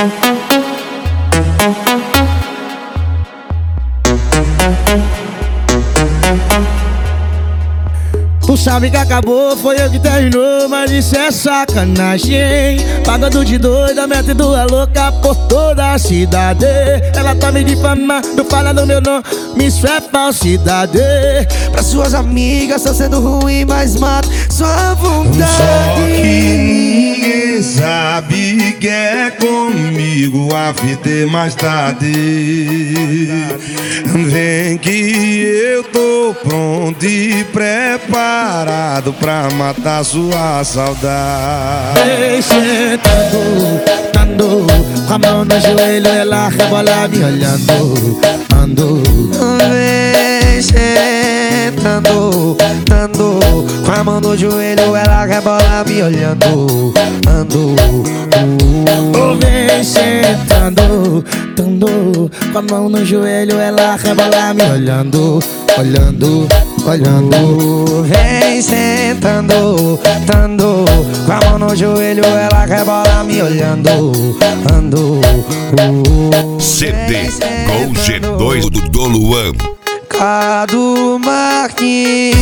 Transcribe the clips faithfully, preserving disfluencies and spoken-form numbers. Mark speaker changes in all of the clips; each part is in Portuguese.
Speaker 1: Tu sabe que acabou, foi eu que terminou, mas isso é sacanagem. Pagando de doida, metendo a louca por toda a cidade. Ela tá me difamando, falando meu nome, isso é falsidade.
Speaker 2: Pra suas amigas tá sendo ruim, mas mata sua vontade.
Speaker 3: Só que ninguém sabe que é comigo, a fita é mais tarde. Vem que eu tô pronto e preparado pra matar sua saudade.
Speaker 1: Vem sentando, dando, com a mão no joelho, ela rebola me olhando, ando.
Speaker 2: Vem sentando, dando, com a mão no joelho, ela rebola me olhando, ando.
Speaker 1: Oh, vem sentando, dando, com a mão no joelho, ela rebola me olhando, olhando, olhando.
Speaker 2: Vem sentando, dando, com a mão no joelho, ela rebola me olhando, ando.
Speaker 4: C D com G dois do Doluan.
Speaker 2: Cadu Martins.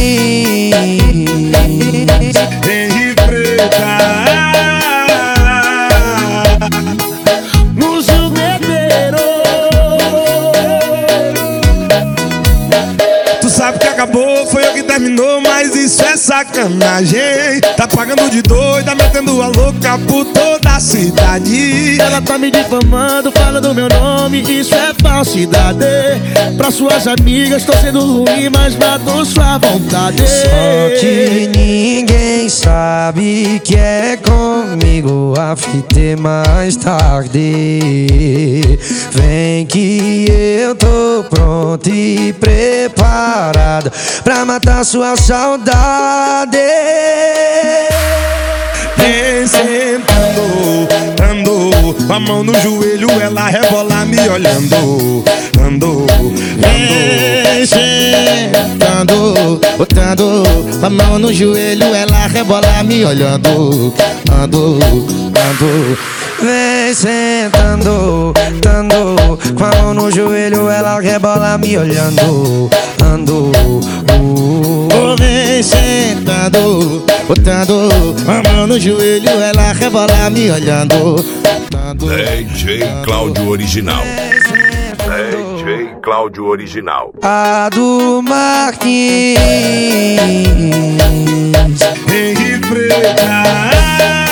Speaker 3: Henri Preta,
Speaker 1: No jugueteiro.
Speaker 3: tu sabe que acabou, foi eu que terminou, mas isso é sacanagem. Tá pagando de doida, metendo a louca por toda a cidade.
Speaker 1: Ela tá me difamando, falando meu nome, isso é falsidade. Pra suas amigas tô sendo ruim, mas matou sua vontade.
Speaker 2: Só que ninguém sabe que é comigo, a fita é mais tarde. Vem que eu tô pronto e preparado pra matar sua saudade.
Speaker 3: Vem sentando, andou, com a mão no joelho, ela rebola me olhando, andou, andou.
Speaker 1: Vem sentando, botando a mão no joelho, ela rebola me olhando, ando, ando.
Speaker 2: Vem sentando, dando, com a mão no joelho, ela rebola me olhando, ando.
Speaker 1: Oh, vem sentando, botando a mão no joelho, ela rebola me olhando, ando.
Speaker 4: D J Cláudio Original. D J Cláudio Original.
Speaker 2: Cadu Martins.
Speaker 3: Henri Preta.